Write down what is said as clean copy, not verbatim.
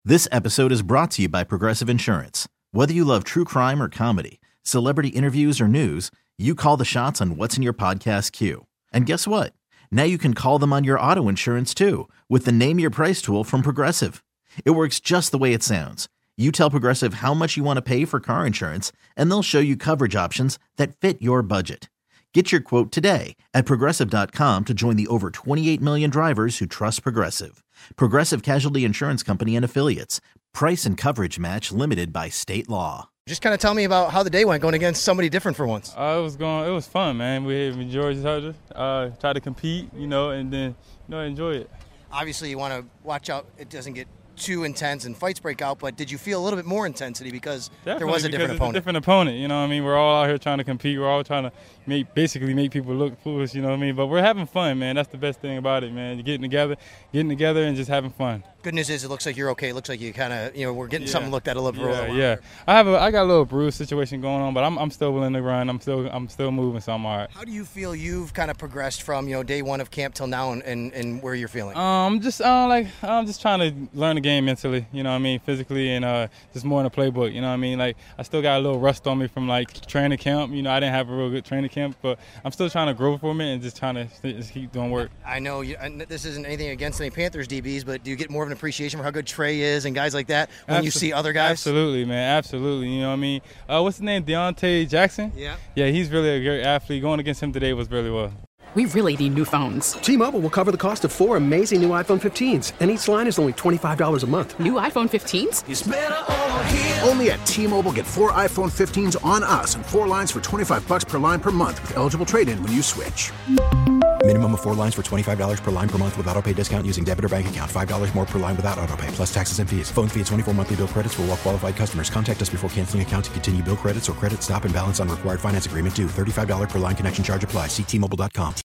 This episode is brought to you by Progressive Insurance. Whether you love true crime or comedy, celebrity interviews or news, you call the shots on what's in your podcast queue. And guess what? Now you can call them on your auto insurance too with the Name Your Price tool from Progressive. It works just the way it sounds. You tell Progressive how much you want to pay for car insurance, and they'll show you coverage options that fit your budget. Get your quote today at Progressive.com to join the over 28 million drivers who trust Progressive. Progressive Casualty Insurance Company and Affiliates. Price and coverage match limited by state law. Just kind of tell me about how the day went going against somebody different for once. It was fun, man. We enjoyed each other, try to compete, and then, enjoy it. Obviously, you want to watch out it doesn't get too intense and fights break out, but did you feel a little bit more intensity because there was a different opponent? It's a different opponent, We're all out here trying to compete. We're all trying to make people look foolish, But we're having fun, man. That's the best thing about it, man. Getting together and just having fun. Good news is it looks like you're okay. It looks like you kind of, we're getting something looked at a little bit. Yeah. I got a little bruise situation going on, but I'm still willing to run. I'm still moving, so I'm all right. How do you feel you've kind of progressed from, day one of camp till now and where you're feeling? I'm just trying to learn the game mentally, physically and just more in the playbook, I still got a little rust on me from training camp. I didn't have a real good training camp, but I'm still trying to grow from it and just trying to keep doing work. I know this isn't anything against any Panthers DBs, but do you get more of an appreciation for how good Trey is and guys like that when you see other guys? Absolutely, man. Absolutely. What's his name? Deontay Jackson? Yeah. Yeah, he's really a great athlete. Going against him today was really well. We really need new phones. T-Mobile will cover the cost of 4 amazing new iPhone 15s, and each line is only $25 a month. New iPhone 15s? It's better over here. Only at T-Mobile, get 4 iPhone 15s on us and 4 lines for $25 per line per month with eligible trade-in when you switch. Minimum of 4 lines for $25 per line per month with autopay discount using debit or bank account. $5 more per line without autopay, plus taxes and fees. Phone fee at 24 monthly bill credits for well-qualified customers. Contact us before canceling account to continue bill credits or credit stop and balance on required finance agreement due. $35 per line connection charge applies. See T-Mobile.com.